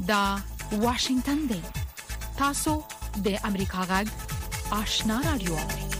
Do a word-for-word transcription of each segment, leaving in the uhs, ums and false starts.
دا واشنگتن دی. تاسو د امریکا غږ آشنا رادیو.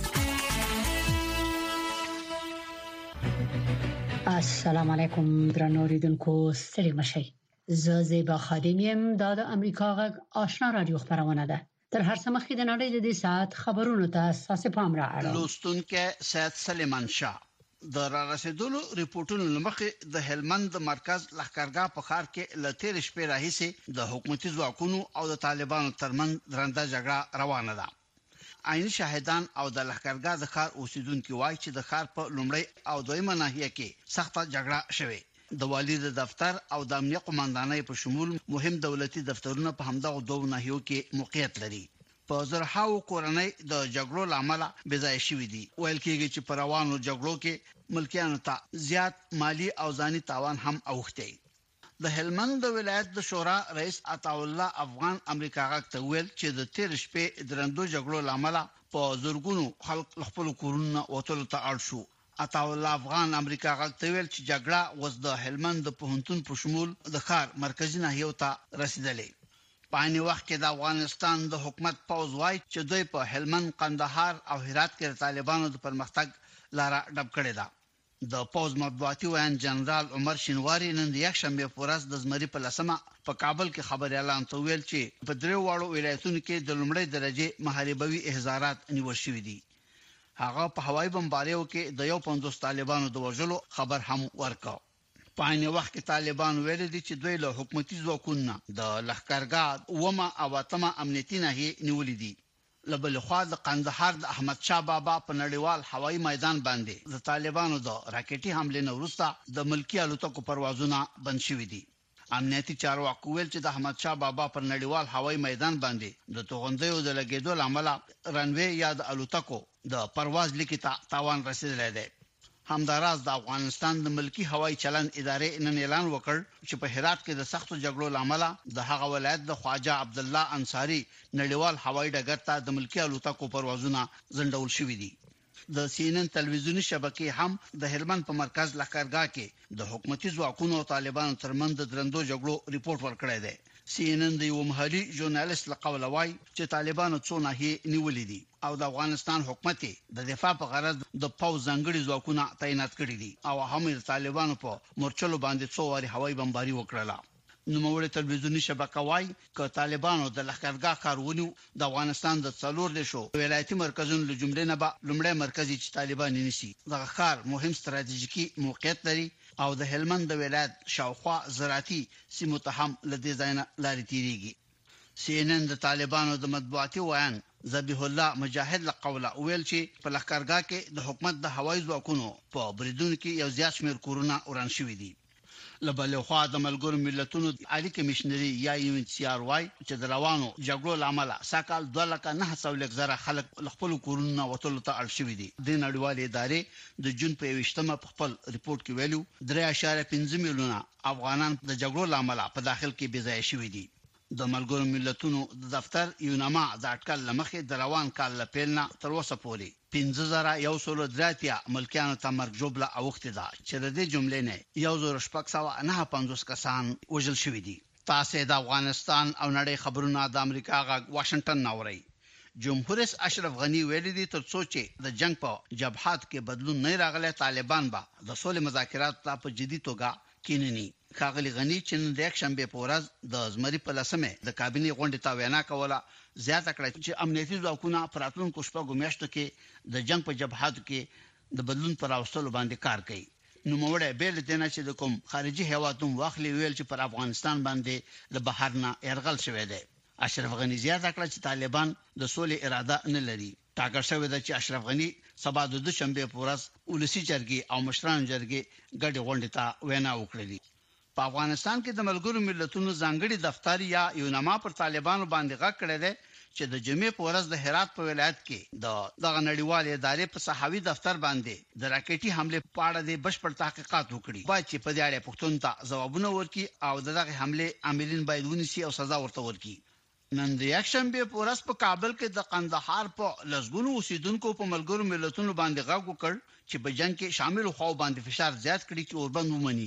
السلام علیکم درنو اوریدونکو، ستړي مشئ. زه زیبا خادم یم. دا د امریکا غږ آشنا رادیو خبرونه ده. تر هر څه مخکې د نړۍ د دې ساعت خبرونو ته اساسه پام را اړوم. لوستونکو سید سلیمان شاه د را رسیدلو ریپورتونو لمخې د هلمند مرکز لښکرګاه په ښار کې لتیر شپې راهیسې د حکومتي ځواکونو او د طالبانو ترمنځ درنده جګړه روانه ده. عیني شاهدان او د لښکرګاه د ښار اوسیدونکو وایي چې د ښار په لومړی او دویمه ناحیه کې سخته جګړه شوه. د والی د دفتر او د امنیه قومندانۍ په شمول مهم دولتي دفترونه په همدغه دوه ناحیو کې موقعیت لري. په زرهاو کورنۍ د جګړو لامل بېځای شوې دي. ویل کېږي چې په روانو جګړو کې ملکیانو ته زیات مالی او ځاني تاوان هم اوښتی. د هلمند ولایت د شورا رئیس عطا الله افغان امریکا غږ ته ویل چې د تیر شپې درندو جګړو لامل په زورګونو خلک خپل کورونه وټول ته اړ شو. عطا الله افغان امریکا غږ ته ویل چې جګړه وز د هلمند د پوهنتون په شمول د ښار مرکزی ناحیو ته رسیدلې. په عین وخت کې د افغانستان د حکومت پوز وایي چې دوی په هلمند، قندهار او هرات کې طالبانو د پرمختګ لاره ډب کړې ده. د پوز مطبوعاتي ویان جنرال عمر شینواری نن د یک شنبه په ورځ د زمری په لسمه په کابل کې خبري اعلان ته ویل چې په درې واړو ولایتونو کې د لومړۍ درجه محاربوي احزارات نیول شوې دي. هغه په هوایي بمباریو کې د یو پنځوس طالبانو د وژلو خبر هم ورکړ. په عین وخت کې طالبان ویل دي چې دوی له حکومتي ځواکونو د لښکرګاه ومه او اتمه امنیتي ناحیې نیولې دي. لبل خو د قندهار د احمد شاه بابا په نړیوال هوایي میدان باندې د طالبانو د راکټي حمله نه وروسته د ملکی الوتکو پروازونه بند شوي دي. امنیتي چارواکو ویل چې د احمد شاه بابا پر نړیوال هوایي میدان باندې د توغندیو د لګیدو لامل رنوي یا د الوتکو د پرواز لیکي ته تاوان رسیدلی دی. همداراز د افغانستان د ملکی هوایي چلن ادارې نن اعلان وکړ چې په هرات کې د سختو جګړو لامل د هغه ولایت د خواجه عبد الله انصاری نړیوال هوایي ډګر ته د ملکی الوتکو پروازونه ځنډول شوي دي. د سی ان ان تلویزیونی شبکې هم د هلمند په مرکز لښکرګاه کې د حکومتي ځواکونو او طالبانو ترمنځ د درندو جګړو ریپورت ورکړی دی. سی ان ان د یو محلي ژورنالیست لقول وای چې طالبانو څو ناحیې نیولې دي او د افغانستان حکومت د دفاع په غرض د پوز ځنګړي ځواکونه تعینات کړي دي او هم د طالبانو په مورچلو باندې څو واري هوایي بمباري وکړه. نوموړی تلویزیونی شبکه وای چې طالبانو د لښکرګاه کارونو د افغانستان د څلور دیشو ولایتي مرکزونو له جملې نه به لومړی مرکزي چې طالبان نیسي. د ښار مهم ستراتیژیکي موقعیت لري او د هلمند د ولایت شاوخوا زراعتي سیمو ته هم لدې ځای نه لارې تیریږي. سی ان ان د طالبانو د مطبوعاتي ویان ذبیح الله مجاهد لقوله ویل چې په لښکرګاه کې د حکومت د هوایي ځواکونو په بریدونو کې یو زیات شمېر کورونه وران شوي دي. لبل خو د ملګرو ملتونو عالی کمشنري یا یو ان سی آر وای چې د روانو جګړو لامل ساکال دوه لکه نه سوه لک زره خلک خپل کورونه وټول ته اړ شوي دي. د نړیوالې ادارې د جون په یوشتمه په خپل ریپورت کې ویلو درې اعشاریه پنځه میلیونه افغانان د جګړو لامل په داخل کې بېځای شوي دي. د ملګرو ملتونو د دفتر یوناما د اټکل لمخې د روان کال لپاره نه تر اوسه پورې پنځه زره یو سل دراتیا ملکیانو ته مرګ جوړه اوخته ده چې د دې جملې نه یو زر شپږ سوه نه پنځوس کسان وژل شوي دي. تاسو د افغانستان او نړۍ خبرونه د امریکا غږ واشنگټن نوري. جمهور رئیس اشرف غنی ویلي دي تر څو چې د جنگ په جبهات کې بدلون نه راغلی طالبان به د صلح مذاکرات ته په جدي توګه کینني. ښاغلي غنی چې نن د یک شنبه په ورځ د زمری په لسمه د کابینې غونډې ته وینا کوله زیاته کړه چې امنیتي ځواکونه پر راتلونکو شپږو میاشتو کې د جنگ په جبهاتو کې د بدلون پر راوستلو باندې کار کوي. نوموړی بیل دینه چې د کوم خارجي هیوادونو واخلي ویل چې پر افغانستان باندې له بهر نه يرغل شوی دی. اشرف غنی زیاته کړه چې طالبان د سولې اراده نه لري. ټاکل شوی دی چې اشرف غنی سبا د دوشنبه په ورځ ولسی جرګې او مشران جرګې ګډه غونډه ته وینا وکړي. په افغانستان کې د ملګرو ملتونو ځانګړي دفتر یا یوناما پر طالبانو باندې غږ کړی دی چې د جمعې په ورځ د هرات په ولایت کې د دغه نړیوالې ادارې په صحاوي دفتر باندې د راکټي حمله په اړه د بشپړ تحقیقات وکړي. باید چې په دې اړه پښتون ته ځوابونه ورکړي او دغه حمله عاملین باید ونیسي او سزا ورته ورکړي. نن د یک شنبه په ورځ په کابل کې د قندهار په لسګونو اوسیدونکو په ملګرو ملتونو باندې غږ وکړ چې په جنگ کې شامل خو باندې فشار زیات کړي چې اوربند ومني.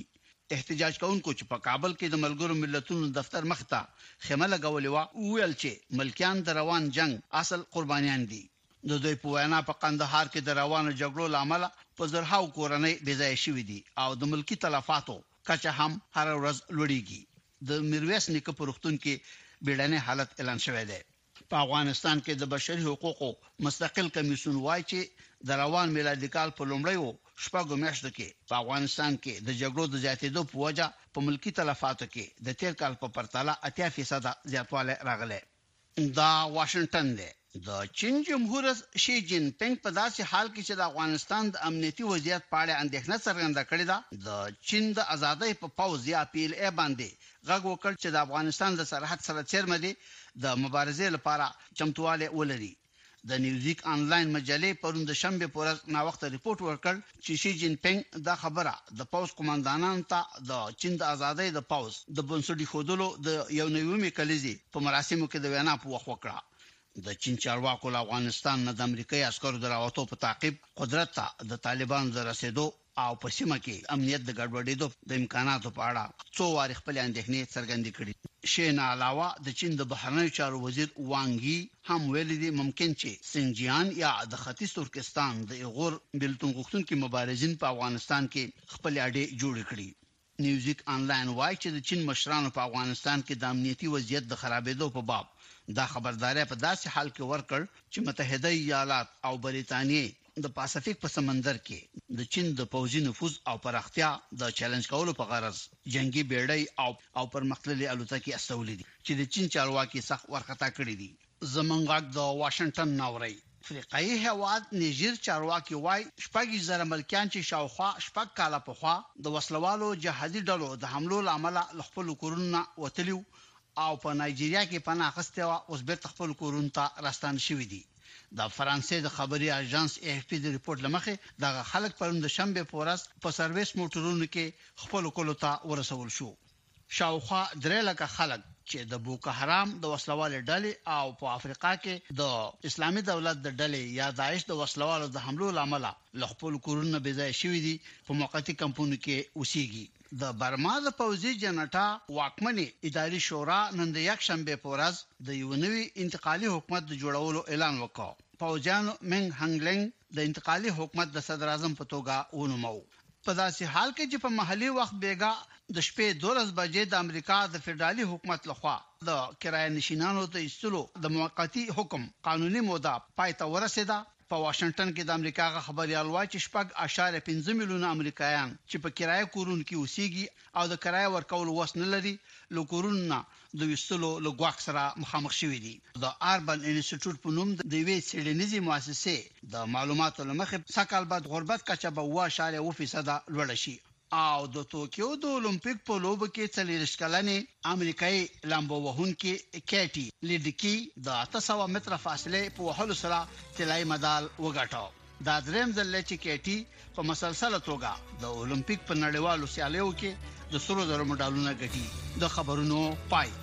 احتجاج کوونکو چې په کابل کې د ملګرو ملتونو دفتر مخ ته خیمه لګولې و ویل چې ملکیان د روان جنگ اصل قربانیان دي. د دوی په وینا په قندهار کې د روانو جګړو لامل په زرهاو کورنۍ بې ځای شوې دي او د ملکی تلفاتو کچه هم هر ورځ لوړیږي. د میرویس نیکه په روغتون کې بیړنی حالت اعلان شوی دی. په افغانستان کې د بشري حقوقو مستقل کمیسیون وایي چې د روان میلادي کال په لومړیو شپږو میاشتو کې په افغانستان کې د جګړو د زیاتېدو په وجه په ملکی تلفاتو کې د تیر کال په پرتله اتیا فیصد زیاتوالی راغلی. دا واشنگټن دی. د چین جمهور رئیس شي جین پینګ په داسې حال کې چې د افغانستان د امنیتي وضعیت په اړه اندېښنه څرګنده کړې ده د چین د ازادۍ په پاوز یا پی ال ای باندې غږ وکړ چې د افغانستان د سرحد سره چیرمه دي د مبارزې لپاره چمتواله ولري. د نیوزیک آنلاین مجلې پرون د شنبه په ورځ نا وخت ریپورت ورکړ چې شي جین پینګ دا خبره د پاوز قوماندانانو ته د چین د ازادۍ د پاوز د بنسټي خودلو د یو نومي کلیزي په مراسمو کې د وینا په وخت وکړه. د چین چارواکو له افغانستان نه د امریکایي عسکرو دراوتو په تعقیب قدرت ته د طالبانو د رسیدو او په سیمه کې امنیت د ګډوډېدو د امکاناتو په اړه څو واري خپل اندېښنې څرګندې کړې. شین علاوه د چین د بهرنیو چارو وزیر وانګي هم ویلي دي ممکن چې سنجیان یا د ختیځ ترکستان د ایغور بلتون غوښتونکو مبارزین په افغانستان کې خپل اړې جوړ کړي. نیوزیک آنلاین وایي چې د چین مشرانو په افغانستان کې د امنیتي وضعیت د خرابېدو په باب دا خبرداري په داسې حال کې ورکړ چې متحده ایالات او بریتانیې د پاسفیک په سمندر کې د چین د پوځي نفوذ او پراختیا د چیلنج کولو په غرض جنگي بیړۍ او او پرمختللي الوتکې استولې دي چې د چین چارواکي سخت ورختا کړی دي. زمونږ د واشنگټن ناوړی افریقایي هواد نیجر چارواکي وای شپږ زره ملکیان چې شاوخوا شپږ کاله په خوا د وسلوالو جهادي ډلو د حملو لامل خپل کورونه وتلیو او په نایجیریا کې پناه اخیسته او اوس بیرته خپل کورونه ته راستان شوی دي. د فرانسې د خبري اژانس ای اف پی د ریپورت لمخې د خلک پرون د شنبه په ورځ په سرویس موټرونو کې خپل کولو ته ورسول شو. شاوخوا درې لکه خلک چې د بوکو حرام د وسلوال ډلې او په افریقا کې د اسلامي دولت د ډلې یا داعش د وسلوالو د حملو لامل له خپل کورونه بې ځای شوی دي په موقتی کمپونو کې اوسېږي. د برما د پوځي جنټا واکمني اداري شورا نن د یک شنبه په ورځ د یو نوي انتقالي حکومت د جوړولو اعلان وکړ. پوځیان منګ هنګلنګ د انتقالي حکومت د صدر اعظم په توګه ونومو. په داسې حال کې چې په محلي وخت بیګا د شپې دولس بجې د امریکا د فدرالي حکومت لخوا د کرایه نشینانو ته ایستلو د موقتی حکم قانوني موده پای ته ورسیده. په واشنگټن کې د امریکا غ خبريال وایي چې شپږ اشاریه پنځه میلیونه امریکایان چې په کرایه کورونو کې اوسېږي او د کرایه ورکول وس نه لري له کورونو د وستلو له غواک سره مخامخ شوي دي. د اربن انسټیټیوټ په نوم د وی سیډنیزي مؤسسه د معلوماتو لمخې سکهال بعد غربت کچه به واو اشاریه اووه فیصد لوړ شي او د توکیو د اولمپیک په لوب کې څلور کلنې امریکایي لامبو وهونکي کیټي لیډکی د اته سوه متره فاصله په وهلو سره طلایي مډال وګټاو. دا دریم ځل چې کیټي په مسلسله توګه د اولمپیک په نړیوالو سیالیو کې د سرو زرو مډالونه ګټي. د خبرونو پای.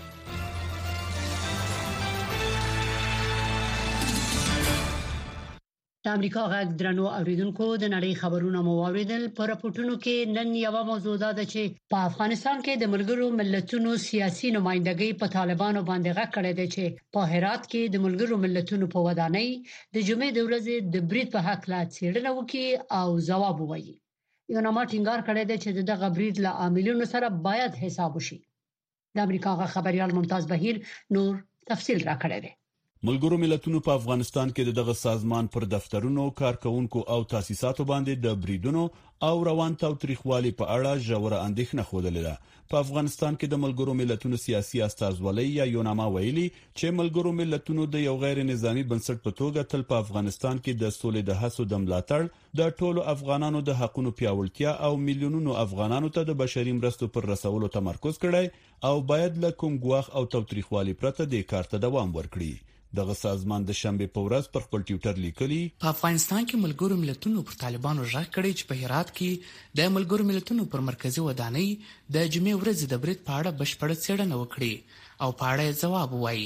د امریکا غږ درنو اوریدونکو د نړۍ خبرونه مو واوریدل. په راپورټونو کې نن یو موضوع ده چې په افغانستان کې د ملګرو ملتونو سیاسي نمائندګۍ په طالبانو باندې غږ کړی دی چې په هرات کې د ملګرو ملتونو په ودانۍ د جمعې د ورځې د برید په حق لا څېړنه وکړي او ځواب ووایي. یو نامه ټینګار کړی دی چې دغه برید له عاملینو سره باید حساب وشي. د امریکا غږ خبريال ممتاز بهیر نور تفصیل راکړی دی. ملګرو ملتونو په افغانستان کې دغه سازمان پر دفترونو، کارکونکو او تاسیساتو باندې د بریدونو او روان تاوتریخوالي په اړه ژوره اندېښنه خوده ده. په افغانستان کې د ملګرو ملتونو سیاسي استازولۍ یا یوناما ویلي چې ملګرو ملتونو د یو غیر نظامی بنسټ په توګه تل په افغانستان کې د سولې د هڅو د ملاتړ، د ټولو افغانانو د حقوقو پیاوړتیا او میلیونونو افغانانو ته د بشري مرستو پر رسولو تمرکز کړی او باید له کوم ګواښ او تاوتریخوالي پرته د کار ته دوام ورکړي. دغه سازمان د شنبه په ورځ پر خپل ټوئیټر لیکلي په افغانستان کې ملګرو ملتونو پر طالبانو ژغ کړی چې په هرات کې د ملګرو ملتونو پر مرکزی ودانۍ د جمعې ورځې د برید په اړه بشپړه څېړنه وکړي او په اړه ځواب ووایي.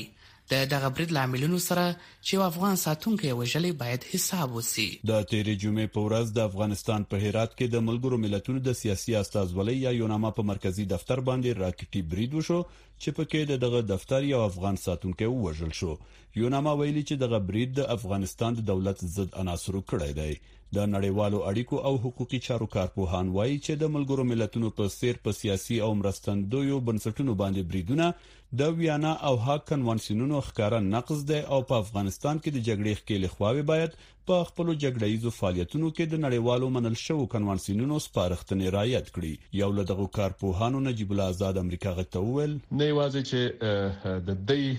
د دغه برید لاملونو سره چې افغان ساتونکو وژلې باید حساب وسی. د تیرې جمعې په ورځ د افغانستان په هرات کې د ملګرو ملتونو د سیاسي استازولۍ یا یوناما په مرکزی دفتر باندې راکټي برید وشو چې په کې دغه دفتر یو افغان ساتونکو وژل شو. یوناما ویلي چې دغه برید د افغانستان د دولت ضد عناصرو کړی دی. د نړیوالو اړیکو او حقوقي چارو کارپوهان وایي چې د ملګرو ملتونو په سیر په سیاسي او مرستندویو بنسټونو باندې بریدونه د ویانا او هاګ کنوانسیونونو ښکارا نقض دی او په افغانستان کې د جګړې ښکېلې خواوې باید په خپل جګړهیزو فعالیتونو کې د نړیوالو منل شوو کنوانسیونونو سپارښتنې رعایت کړي. یو له دغه کارپوهانو نجیب الله آزاد امریکا غته وویل نه یوازې چې د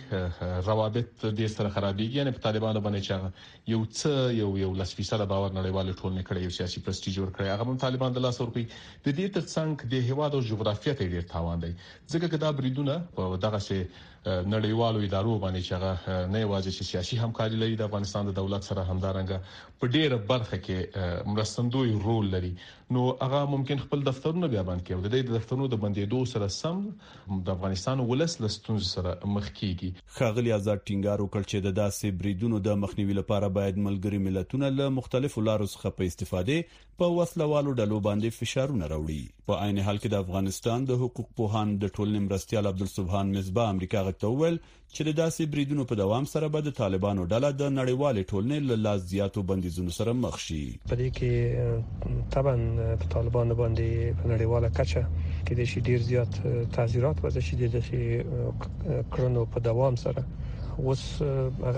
دې روابط د سره خرابېږي نه په طالبانو باندې چې یو څه یو یو لس فیصد باور نړیوال ټولنې کړي یو سیاسي پرستیج ورکړي هغه هم طالبان د لاس ورکړي. د دې ترڅنګ د هیواد او جغرافیه ته ډیر تاوان دی ځکه چې دا بریدونه په دغه شی نړیوالو ادارو باندې چې هغه نه یوازې چې سیاسي همکاري لري د افغانستان د دولت سره همدارنګه په ډیره برخه کې مرستندوی رول لري نو هغه ممکن خپل دفترونه بیا باندې کوي. د دې دفترونو د بندیدو سره سم د افغانستان ولس لستون سره مخ کیږي. خاغلی آزاد ټینګار وکړ چې د داسې بریدونو د مخنیوي لپاره باید ملګري ملتونه له مختلفو لارو څخه په استفادې په وسلوالو ډلو باندې فشارونه راوړي. په عین حال کې د افغانستان د حقوق پوهان د ټولنې مرستيال عبدالسبحان مصباح امریکا غته وویل چې د داسې بریدونو په دوام سره به د طالبانو ډله د نړیوال ټولنې له لاس زیاتو بندیزونو سره مخ شي. په دې کې طبعا په طالبانو باندې په نړیواله کچه کې د شي ډیر زیات تعزیرات وځي چې د شي کړنو په دوام سره اوس هغه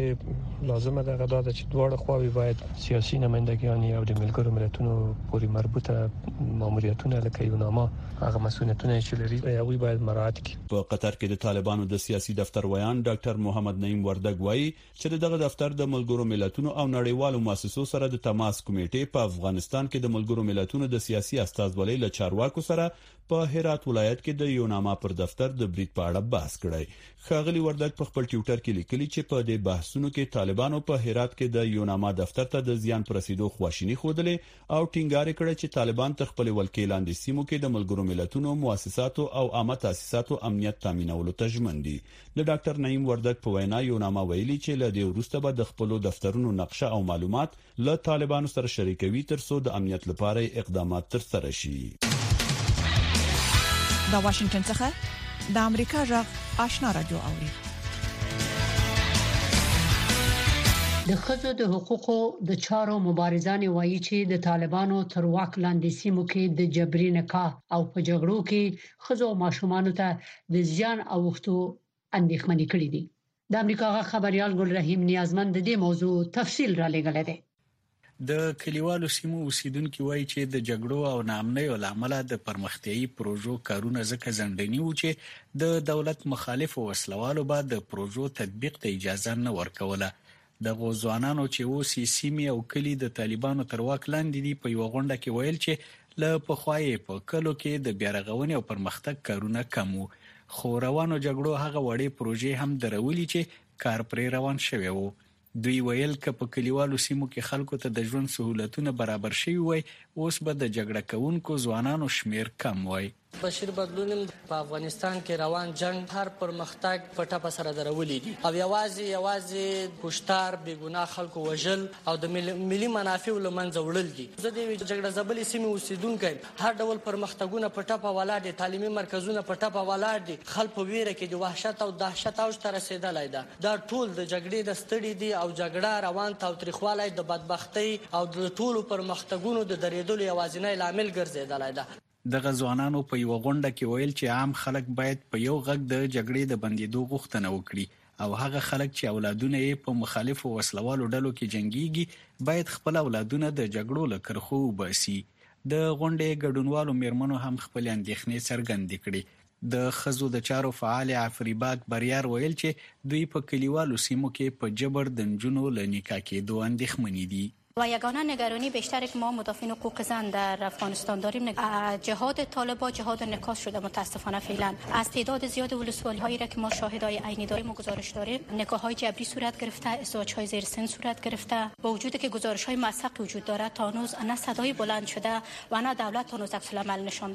چې لازمه ده غدا چې دواړه خواوې باید سیاسي نمائندګان او د ملګرو ملتونو پورې مربوطه ماموریتونه لکه یوناما هغه مسؤلیتونه چې لري هغه باید مراعات کړي. په قطر کې د طالبانو د سیاسي دفتر ویان ډاکټر محمد نعیم وردګ وایي چې دغه دفتر د ملګرو ملتونو او نړیوالو مؤسسو سره د تماس کمیټې په افغانستان کې د ملګرو ملتونو د سیاسي استازولۍ له چارواکو سره په هرات ولایت کې د یوناما پر دفتر د برید په اړه بحث کړی. خاغلی وردګ په خپل ټویټر کې لیکلي چې په دې بحثونو کې طالبانو په هرات کې د یوناما دفتر ته د زیان پرسیدو خواشینی خوده او ټینګار کړی چې طالبان تر خپل ولکې لاندې سیمو کې د ملګرو ملتونو مؤسساتو او عامه تاسیساتو امنیت تامینولو ته ژمن دي. د ډاکټر نعیم وردګ په وینا یوناما ویلي چې له دې وروسته به د خپل دفترونو نقشه او معلومات له طالبانو سره شریکوي ترڅو د امنیت لپاره اقدامات ترسره شي. د واشنگټن څخه د امریکا جغ آشنا رادیو اوري. د خځو د حقوقو د چارو مبارزان وایي چې د طالبانو تر واک لاندې سیمو کې د جبري نکاح او په جګړو کې خځو او ماشومان ته د زیان اوښتو اندېښمنې کړې دي. د امریکا غا خبريال ګل رحیم نیازمند د دې موضوع تفصیل را لګل دی. د کلیوالو سیمو اوسیدونکو وایي چې د جګړو او ناامنۍ لامل د پرمختیایي پروژو کارونه ځکه ځنډني و چې د دولت مخالف وسلوالو به د پروژو تطبیق ته اجازه نه ورکوله. د غوځوانانو چې اوسې سیمې او کلی د طالبانو تر واک لاندې دي په یو غونډه کې ویل چې له پخوای په کلو کې د بیارغونې او پرمختګ کارونه کم وو خو روانو جګړو هغه وړې پروژې هم درولې چې کار پرې روان شوی وو. دوی ویل ک په کلیوالو سیمو کې خلکو ته د ژوند سہولتونه برابر شوي وای اوس به د جګړه کوونکو ځوانانو شمیر کم وای. بشیر بدلون په افغانستان کې روان جنگ هر پرمختګ په ټاپه سره درولې دي او یوازې یوازې کوشتار بیګناه خلکو وژل او د ملي منافع لمنځه وړل دي. زه د جګړه زبلې سیمې اوسیدونکو هر ډول پرمختګونه په ټاپه ولاړ دي تعلیمي مرکزونه په ټاپه ولاړ دي خلک په ویره کې د وحشت او دهشت اوج ته رسیدلای ده. دا ټول د جګړې د ستړي دي او جګړه روان تاوتریخوالی د بدبختی او د ټولو پرمختګونو د درېدلو یوازینی لامل ګرځیدلای ده. د غزوانانو په یو غونډه کې ویل چې عام خلک باید په یو غږ د جګړې د بندیدو غوښتنه وکړي او هغه خلک چې اولادونه یې په مخالفو وسلوالو ډلو کې جنگيږي باید خپل اولادونه د جګړو له کرخو وباسي. د غونډې ګډونوالو میرمنو هم خپل اندېښنې څرګندې کړې. د خزو د چارو فعال عفریباک بریار ویل چې دوی په کلیوالو سیمو کې په جبر د نجونو له نکاح کېدو اندېښمنې دي. و یگانه نگرانی بیشتری که ما مدافعین حقوق زن در افغانستان داریم جهاد طالبان جهاد نکاس شده متاسفانه فعلا. از تعداد زیاد ولسوالی هایی را که ما شاهدای عینی داریم و گزارش داریم نکاح های جبری صورت گرفته ازدواج های زیر سن صورت گرفته با وجودی که گزارش های موثق وجود دارد تا هنوز نه صدای بلند شده و نه دولت تا هنوز عکس العمل نشان داده.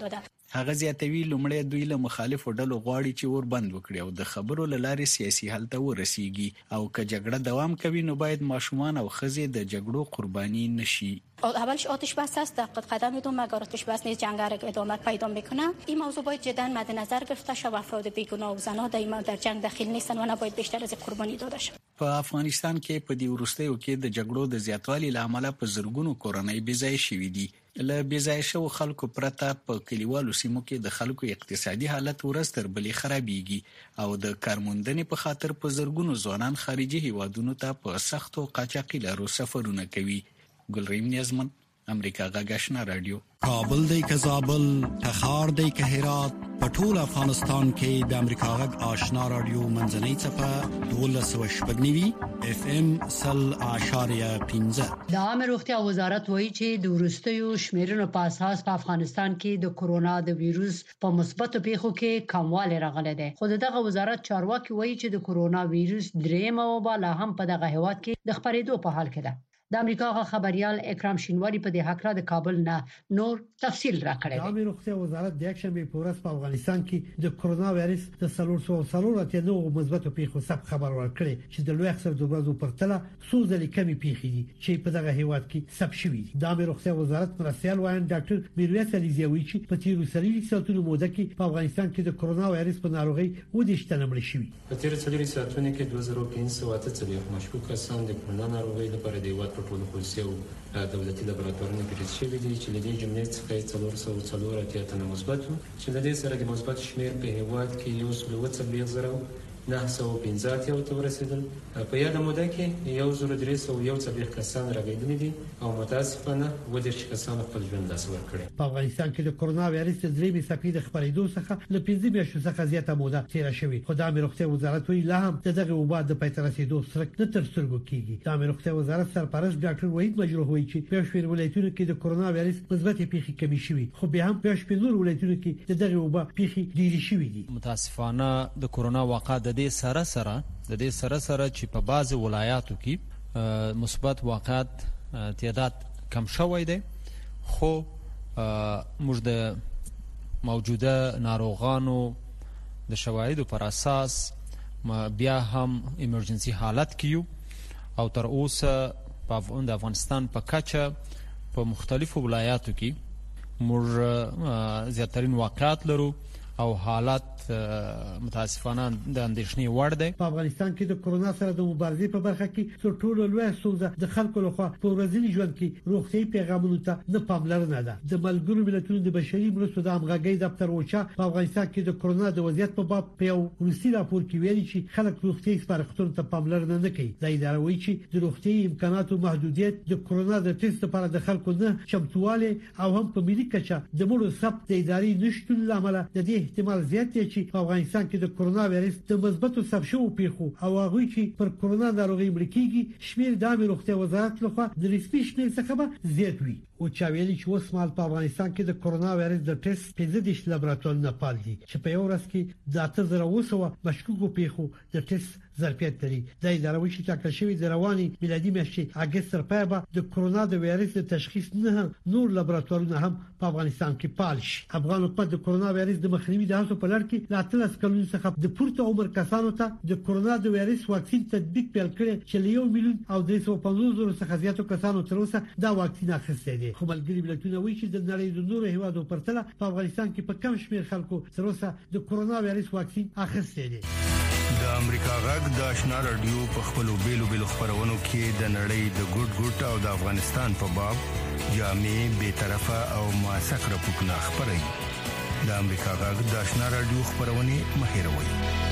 هغه زیاتوي لومړی دوی له مخالفو ډلو غواړي چې ور بند وکړي او د خبرو له لارې سیاسي حل ته ورسیږي او که جګړه دوام کوي نو باید ماشومان او ښځې د جګړو قربانی نشي. اولش آتش بس است در قدم دوم اگر آتش بس نیز جنگ را ادامه پیدا میکنه. این موضوع باید جدا مد نظر گرفته شود و افراد بیگناه و زنان در در جنگ داخل نیستن و نباید بیشتر از قربانی داده شود. په افغانستان کې په دې وروستیو کې د جګړو د زیاتوالي لامل په زرګونو کورنۍ بېځای شوې دي. له بېځای شو خلکو پرته په کلیوالو سیمو کې د خلکو اقتصادي حالت ورځ تر بلې خرابېږي او د کارموندنې په خاطر په زرګونو ځوانان خارجي هیوادونو ته په سختو قاچاقي لارو سفرونه کوي. ګلریم نیازمن، امریکا غږ آشنا رادیو. کابل دی که زابل، تخار دی که هرات، په ټول افغانستان کې د امریکا غږ آشنا رادیو منځنۍ څپه دولس سوه شپږ نوي اف ام سل اعشاریه پنځه. د عامه روغتیا وزارت وایي چې د وروستیو شمیرنو په اساس په افغانستان کې د کورونا د وایروس په مثبتو پیښو کې کموالی راغلی دی. خو دغه وزارت چارواکي وایي چې د کورونا وایروس درېیمه وبا لا هم په دغه هیواد کې د خپرېدو په حال کې ده. د امریکا خبريال اکرام شینواری په دې حق را د کابل نه نور تفصیل راکړی دی. د عامه روغتیا وزارت د یک شنبه په ورځ په افغانستان کې د کورونا وایرس د څلور سوه څلور اتیا نو مثبتو پیښو ثبت خبر ورکړي چې د لوی اکثر د ورځو په پرتله څو ځلې کمی پیښې دي چې په دغه هیواد کې ثبت شوي دي. د عامه روغتیا وزارت مرستیال وایي ډاکټر میرویس علیزی وایي چې په تیرو څلورو ساعتونو موده کې په افغانستان کې د کورونا وایرس په ناروغي ودیش تنه مړ شوي. په تیرو څلورو ساعتونو کې دوه زره پنځه سوه اته څلوېښت مشکوک کسان د کورونا ناروغي لپاره د هیواد په ټولو خصوصي دولتي لابراتوارونو کې تشخیص شوی دی چې لدې جملې څخه څلور سوه څلور اتیا تنه مثبت چې لدې سره د مثبت شمیر په هیواد کې یو سل اووه څلوېښت زره نه سوه پنځه اتیا ته ورسېدل. په یاده موده کې یو زر درې سوه یو څلوېښت کسان راغلي دي او متاسفانه اووه دېرش کسان خپل ژوند لاس ورکړي. په افغانستان کې د کورونا وایرس د درېمې څپې د خپرېدو څخه له پنځه میاشتو څخه زیاته موده تیره شوې. خو د عامه روغتیا وزارت وایي لا هم دغه وبا د پای ته رسیدو سرک نه تر سترګو کیږي. د عامه روغتیا وزارت سرپرست ډاکټر وحید مجروح وایي چې په شمېر ولایتونو کې د کورونا وایرس مثبت پیښې کمی شوي خو بیا هم په شمېر نور ولایتونو کې دغه وبا پیښې ډېرې شوي دي. متاسفانه د کورونا واقع د دې سره سره د دې سره سره چې په بعض ولایاتو کې مثبت واقعات تعداد کم شوی دی خو موږ د موجوده ناروغانو د شواهدو پر اساس بیا هم ایمرجنسي حالت کیو او تر اوسه په افغانستان په کچه په مختلفو ولایاتو کې موږ زیاترین واقعات لرو او حالات متاسفانه د اندېښنې وړ دی. په افغانستان کې د کورونا سره د مبارزې په برخه کې تر ټولو لویه ستونزه د خلکو لخوا په ورځني ژوند کې روغتیايي پیغامونو ته نه پاملرنه ده. د ملګرو ملتونو د بشري مرستو د همغږۍ دفتر اوچا په افغانستان کې د کورونا د وضعیت په باب په یو وروستي راپور کې ویلي چې خلک روغتیايي سپارښتنو ته پاملرنه نه کوي. د اداره وایي چې د روغتیايي امکاناتو محدودیت د کورونا د ټیسټ لپاره د خلکو نه چمتووالی او هم په ملي کچه د مړو ثبت د ادارې نشټون لامل د دې احتمال زیات دی چې په افغانستان کې د کورونا وایرس د مثبتو ثبت شوو پیښو او هغه چې پر کورونا ناروغي مړ کیږي شمیر د عامه روغتیا وزارت لخوا د رسمي شمیر څخه زیات وي. او چا ویلي چې اوس مهال په افغانستان کې د کورونا وایرس د ټیسټ پنځه دېرش لابراتوارونه فعال دي چې په یو ورځ کې د اته زره اوه سوه مشکوکو پیښو د ټیسټ ظرفیت لري. د اداره وایي چې ټاکل شوی د رواني میلادي میاشتې اگست تر پایه به د کورونا د وایرس د تشخیص نه نور لابراتوارونه هم په افغانستان کې فعال شي. افغان حکومت د کورونا وایرس د مخنیوي د هڅو په لړ کې لا اتلس کلونو څخه د پورته عمر کسانو ته د کورونا د وایرس واکسین تطبیق پیل کړي چې له یو میلیون او درې سوه پنځوس زره څخه زیاتو کسانو تر اوسه دا واکسین اخیستی دی. خو ملګري ملتونه وایي چې د نړۍ د نورو هیوادو په پرتله په افغانستان کې په کم شمېر خلکو تر اوسه د کورونا وایرس واکسین اخیستی دی. د امریکا غږ د آشنا رادیو په خپلو بیلو بیلو خبرونو کې د نړۍ د ګډ ګډ او د افغانستان په باب جامع بے طرفه او موثق راپورټونه خبري. د امریکا غږ د آشنا رادیو خبرونه مهیروي.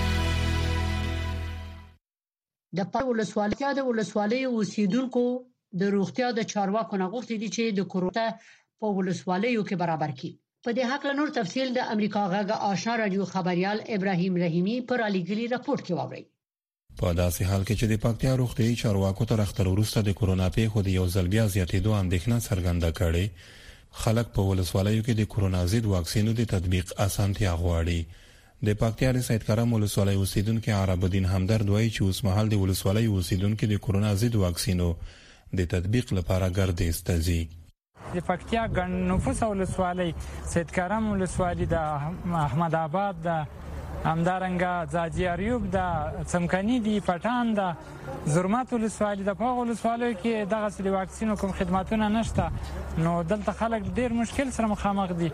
د پاو ولسوالۍ د ولسوالۍ اوسیدونکو د روغتیا د چارواکو نه غوښتي دي چې د کورونا په ولسوالیو کې برابر کړي. په دې حق له نور تفصیل د امریکا غږ آشنا رادیو خبريال ابراهيم رحیمی پر علیګلی راپورټ کې واوري. په داسې حال کې چې د پکتیا روغتیايي چارواکو تر اختر وروسته د کورونا پیښو د یو ځل بیا زیاتېدو اندېښنه څرګنده کړې، خلک په ولسوالیو کې د کورونا ضد واکسینو د تطبیق اسانتیا غواړي. د پکتیا د سید کرم ولسوالۍ اوسیدونکو عرب الدین همدرد وایي چې اوس مهال د ولسوالۍ اوسیدونکو د کورونا ضد واکسینو د تطبیق لپاره ګردې ستځي. د پکتیا ګڼ نفوس ولسوالۍ سید کرم ولسوالۍ د احمد آباد د همدارنګه ځاځي اریوب د څمکني دی پټان د زرمت ولسوالۍ د پاغ ولسوالۍ کې دغه د واکسینو کوم خدماتونه نشته نو دلته خلک ډیر مشکل سره مخامخ دي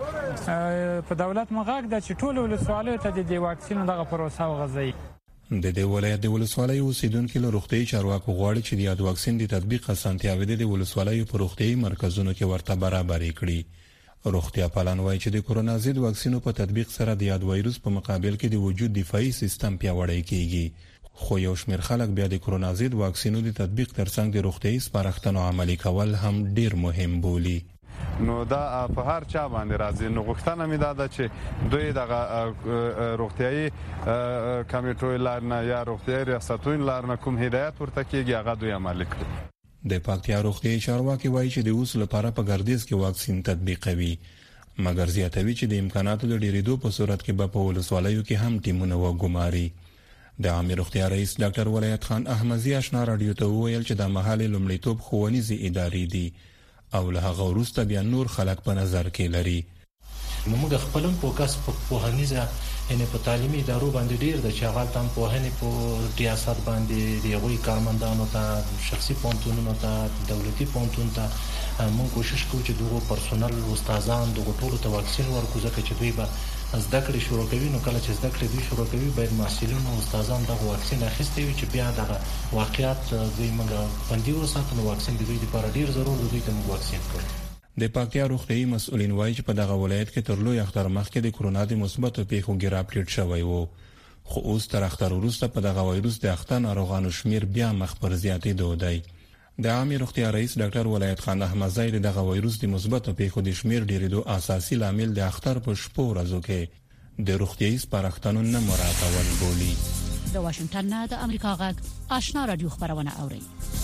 په دولت مغاق د چټول ولسوالۍ ته د واکسینو دغه پروسه وغځي د دې ولایت د ولسوالۍ اوسیدونکو له روغتي چارواکو غواړي چې د یاد واکسین د تطبیق اسانتیاوي د ولسوالۍ په روغتي مرکزونو کې ورته برابرې کړي. روغتیا پالان وایي چې د کورونا ضد واکسینو په تطبیق سره د یاد وایروس په مقابل کې د وجود دفاعي سیستم پیاوړی کیږي. خو یو شمېر خلک بیا د کورونا ضد واکسینو د تطبیق ترڅنګ د روغتي سپارښتنو عملي کول هم ډیر مهم بولي. نو دا په هر چا باندې راځي. نو غوښتنه مې دا ده چې دوی دغه روغتيایي کمیټو لارنه یا روغتيایي ریاستونو لارنه کوم هدایت ورته کیږي هغه دوی عملي کړي. د پکتیا روغتي چارواکي وایي چې د اوس لپاره په ګردیز کې واکسین تطبیقوي مګر زیاتوي چې د امکاناتو د ډیریدو په صورت کې به په ولسوالیو کې هم ټیمونه وګماري. د عامه روغتیا رئیس ډاکټر ولایت خان احمدزي آشنا رادیو ته وویل چې د محلي لومړیتوب ښوونیزي ادارې دي او له هغه وروسته بیا نور خلک په نظر کې لري. نو موږ خپلم فوکس په پوهنیزه ان په تعلیمي ادارو باندې ډیر د چاغال تام پوهنې په ریاست باندې دی غوي کارمندانو ته شخصي پونتونو ته دولتي پونتون ته موږ کوشش کوو چې دغه پرسونل استادان دغه ټولو ته واکسین ورکو ځکه چې دوی به زده کړې شروع کوي. نو کله چې زده کړې دوی شروع کوي باید مسؤلین او استادان دغه واکسین اخیستي وي چې بیا دغه واقعیت دوی موږ باندې وساتو. نو واکسین د دوی لپاره ډیر ضروري دی چې موږ واکسین کړو. د پکتیا روغتي مسؤلین وایي چې په دغه ولایت کې تر لوی اختر مخکې د کورونا د مثبتو پیښو ګیر اپډیټ شوی وو خو اوس تر اختر وروسته په دغه وایروس د اختر ناروغانو شمیر بیا مخ پر زیاتېدو دی. د عامه روغتیا رئیس ډاکټر ولایت خان احمدزي دغه وایروس د مثبتو پیښو د شمیر ډیریدو اساسي لامل د اختر په شپو ورځو کې د روغتي سپارښتنو نه مراعاتول بولي. د واشنگټن نه د امریکا غږ آشنا رادیو خبرونه اوري.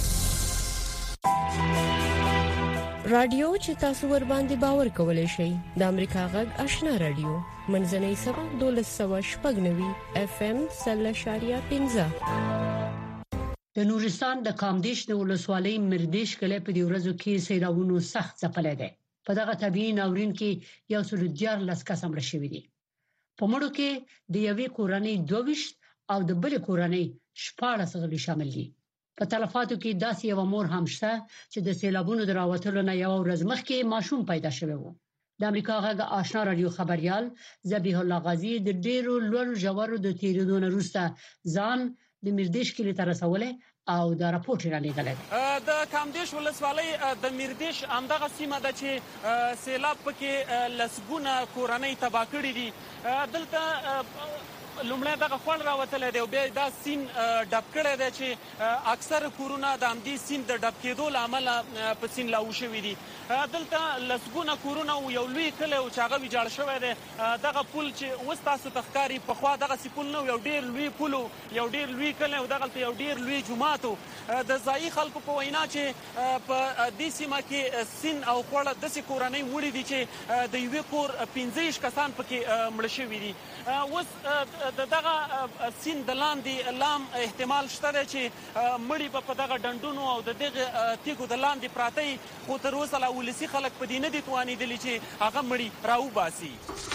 رادیو چې تاسو ور باندې باور کولای شئ د امریکا غږ آشنا رادیو منځنۍ سبا دولس سو شپږنوي اف ام سلشاریا پنځه. د نورستان د کامدیش د ولسوالۍ مردیش کله په دې ورځو کې سیلابونو سخت ځپلې ده. په دغه طبيعي ناورین کې یو څو دیار لسکه سمړ شوې دي. په مړو کې د یوې کورنۍ دوه او د بل کورنۍ شپاړس غړي شامل دي. په تلفاتو کې داسې یو مور هم شته چې د سیلابونو دراوتلو نه یو ورځ مخکې ماشوم پیدا شوی وو. د امریکا غږ آشنا رادیو خبريال ذبیح الله غازی د ډیرو لوړ جوړو د تیریدو نه وروسته ځان د مردیش کې تر رسوله او دا راپورټ را لګل. د کامدیش ولسوالۍ د مردیش همدغه سیمه ده چې سیلاب پکې لسګونه کورنۍ تباہ کړې دي. دلته لومړی دغه خوند راوتلی دی او بیا دا سین ډب کړی دی چې اکثر کورونه د همدې سین د ډب کېدو له امله په سین لاهو شوي دي. دلته لسګونه کورونه او یو لوی کلی و چې هغه ویجاړ شوی دی. دغه پل چې اوس تاسو ته ښکاري پخوا دغسې پل نه و، یو ډېر لوی پل و، یو ډېر لوی کلی و، دغلته یو ډېر لوی جومات و. د ځایي خلکو په وینا چې په دې سیمه کې سین او خوړه داسې کورنۍ وړي دي چې د یوې کور پنځه ویشت کسان پکې مړه شوي دي. اوس د دغه سین د لاندې لام احتمال شته دی چې مړي به په دغه ډنډونو او د دغه تیږو د لاندې پراته وي، خو تر اوسه لا ولسي خلک په دې نه دي توانېدلي چې هغه مړي راوباسي.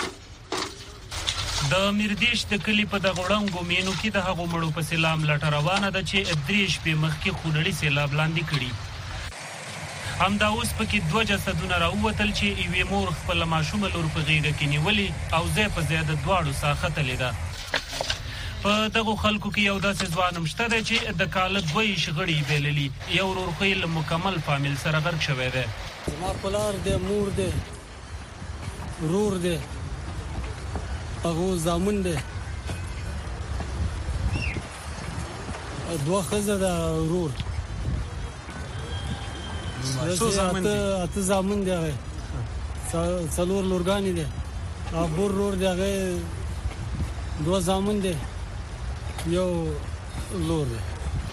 د میردیش د کلي په دغه وړنګو مینو کې د هغو مړو په سیلاب لټه روانه ده چې درې شپې مخکې خونړي سیلاب لاندې کړي. همدا اوس پکې دوه جسدونه راووتل چې یوې مور خپله ماشومه لور په غېږه کې نیولې او ځای په ځای د دواړو ساه ختلې ده. په دغو خلکو کې یو داسې ځوان هم شته دی چې د کاله دوه یې شغړې بېللي، یو ورورخوی له مکمل فامیل سره غرق شوی دی. زما پلار دی، مور دی، ورور دی، هغو زامن دی، دوه ښځه ده ورور، اته زامن دی، هغې څلور لورګانې دی، بور ورور دی، هغې دوه زامن دی، یو لور دی.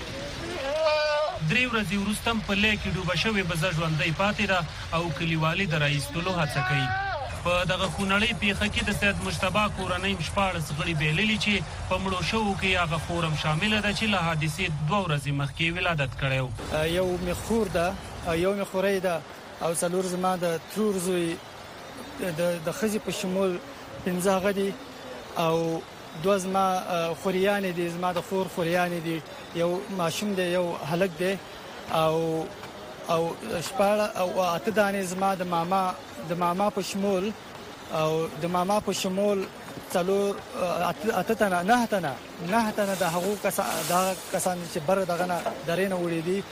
درې ورځې وروسته هم په لی کې ډوبه شوې بزه ژوندۍ پاتې ده او کلیوالي د راایستلو هڅه کوي. په دغه خونړۍ پیښه کې د سید مجتبی کورنۍ هم شپاړس غړي بېللي چې په مړو شوو کې هغه خور هم شامله ده چې له حادثې دوه ورځې مخکې ولادت کړی و. یو مې خور ده او یو مې خورۍ ده او څلور زما د ترور زوی د د خزي په شمول پنځه غدي او دوه زما خوريان دي زما د خور خوريان دي یو ماشوم دی یو هلک دی او او شپاړه او اته دانې زما د ماما د ماما په شمول او د ماما په شمول څلور اته تنه نه تنه نه تنه د هغو کسان د کسان چې بر دغه نه درې نه وړي دي.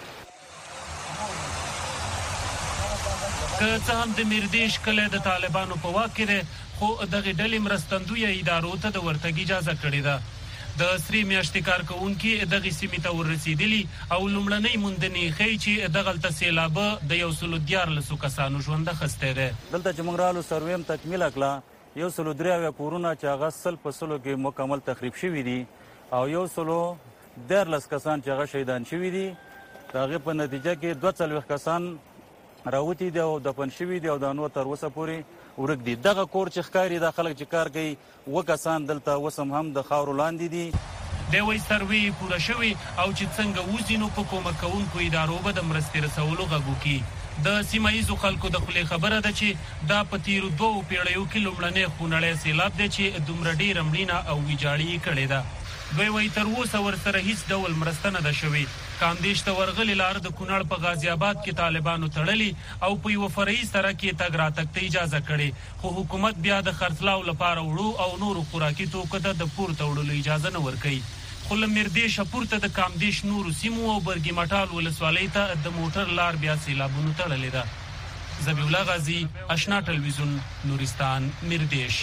که څه هم د میردیش کله د طالبانو په واک کې خو دغه ډلې مرستندوی ادارو ته د ورتګ اجازه کړې ده. د سری میاشتې کارکونکو دغه سیمې ته ورسېدلي او لومړنۍ موندنې ښیي چې دغه سیلابه د یو سلو دیارلسو کسانو ژوند اخیستی دی. دلته چې موږ رالو سرویم تکمیله کړه یو سلو درې اویا کورونه چې هغه سل په سلو کې مکمل تخریب شوي دي او یو سلو دیارلس کسان چې هغه شهیدان شوي دي. د هغې په نتیجه کې دوه څلوېښت کسان راوتی دی او دفن شوي دي او دا نور تر اوسه پورې ورک دي. دغه کور چې ښکاري دا خلک چې کار کوي اووه کسان دلته اوس هم د خاورو لاندې دي. دی وایي سروې پوره شوې او چې څنګه وځي نو په کومک کوونکو ادارو به د مرستې رسولو غږ وکړي. د سیمه ییزو خلکو د خولې خبره ده چې دا په تیرو دوو پیړیو کې لومړنی خونړی سیلاب دی چې دومره ډېره مړینه او ویجاړي یې کړې ده. دوی وایي تر اوسه ورسره هیڅ ډول مرسته نه ده شوې. کاندیش ته ورغلې لار د کونړ په غازي آباد کې طالبانو تړلي او په یوه فرعي سړک کې تګ راتګ ته اجازه کړې خو حکومت بیا د خرڅلاو لپاره وړو او نورو خوراکي توکو ته د پورته وړلو اجازه نه ورکوي. خو له میردیشه پورته د کامدیش نورو سیمو او برګي مټال ولسوالۍ ته د موټر لار بیا سیلابونو تړلې ده. ذبیح الله غازي، اشنا ټلویزیون، نورستان، میردیش.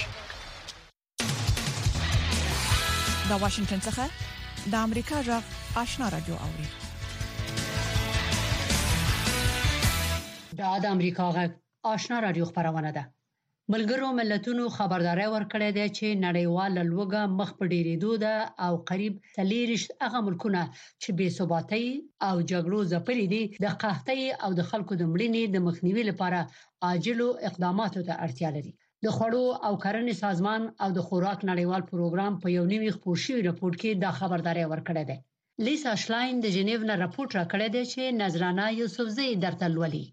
د واشنگټن څخه د امریکا غږ آشنا رادیو اوري. دا د امریکا غږ آشنا رادیو خبرونه ده. ملګرو ملتونو خبرداري ورکړې ده چې نړیوال لوګه مخ په ډیرېدو ده او قریب تلیرش هغه ملکونه چې بې ثباتۍ او جګړو ځپلي دي د قحطۍ او د خلکو د مړینې د مخنیوي لپاره عاجل اقداماتو ته اړتیا لري. د خوړو او کرنې سازمان او د خوراک نړیوال پروګرام په یو نوي خپور شوی راپور کې دا خبرداري ورکړې ده. لیسا شلاین د جنیو نه راپور راکړی دی چې نظرانه یوسفزئی درته لولي.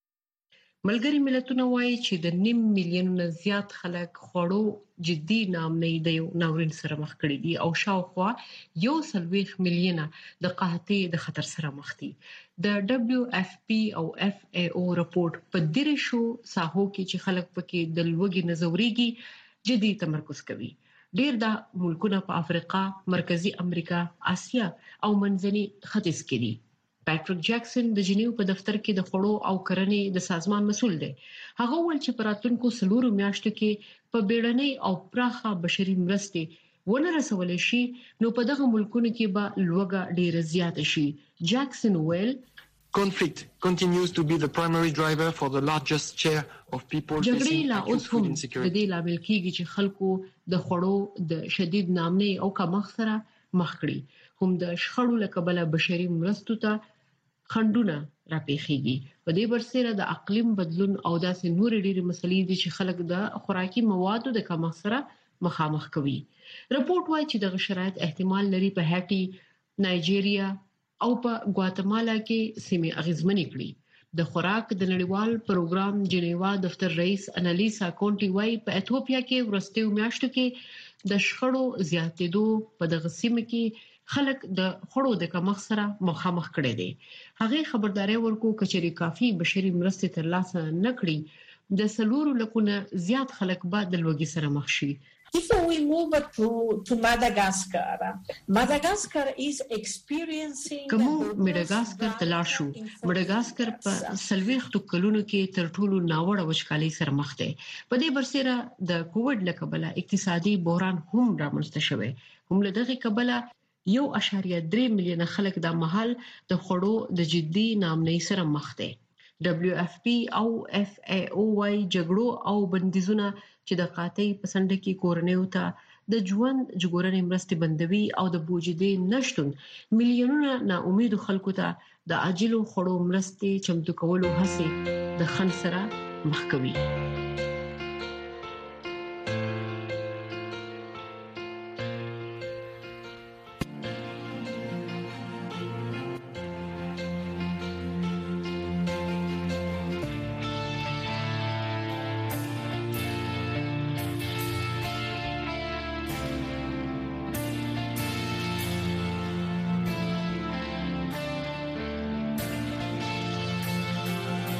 ملګری ملتونه وایي چې د نیم میلیون نه زیات خلک خوړو جدي نامنۍ د یو ناورین سره مخ کړي دي او شاوخوا یو سلويخ میلیونه د قحطۍ د خطر سره مخ دي. د دبليو اف پی او اف ای او راپورټ په دې شو ساحو کې چې خلک پکې د لوګي نزوريږي جدي تمرکز کوي. ډیر د ملکونه په افریقا، مرکزی امریکا، آسیا او منځني ختیځ کې دي. پیټریک جکسن د جنیو په دفتر کې د خوړو او کرنې د سازمان مسؤل دی. هغه ول چې پراتونکو سلورو میاشتو کې په بیړنۍ او پراخه بشري مرستې ونه رسول شي نو په دغه ملکونو کې به لوګه ډیره زیاته شي. جکسن ویل Conflict continues to be the primary driver for the largest share of people facing acute food insecurity. د دې لامل کېږي چې خلکو د خوړو د شدید نامنۍ او کمښت سره مخ کړي. هم د شخړو لکبله بشري مرستو ته خندونه راپېخيږي. په دې برسره د اقلیم بدلون او داسې نور ډېری مسلې دي چې خلک د خوراکي موادو د کمښت سره مخامخ کوي. راپورټ وايي چې د شرایط احتمال لري په هاټي، نایجیریا او په ګواتمالا کې سیمې اغیزمنې کړي. د خوراک د نړیوال پروګرام جنیوا دفتر رئیس انالیسا کونټي وايي په ایتھوپیا کې ورستیو میاشتو کې د شخړو زیاتېدو په دغه سیمه کې خلک د خړو د کمښت سره مخامخ کړي دي. هغه خبرداري ورکو کچري کافي بشري مرستې ترلاسه نکړي د سلورو لکونه زیات خلک بعد د لوګي سره مخ شي. If we move to to Madagascar, Madagascar is experiencing کوم مډاګاسکر تلار شو. مډاګاسکر په سلويختو کلونو کې تر ټولو ناوړه وچکالۍ سره مخ دی. په دې برسره د کووډ لکبله اقتصادي بحران هم رامنځته شوی. هم له دغه کبله یو اشاریه درې میلیونه خلک د محل د خړو د جدي نامنۍ سره مخ دي. دبليو اف پی او اف ای او وايي جګړو او بندیزونه چې د قحطۍ په سند کې کورنیو ته د ژوند جوړونې مرستې بندوي او د بوجدي نشټون میلیونونه نا امید خلکو ته د عاجلو خړو مرستې چمتو کولو هڅه د خن سره مخ کوي.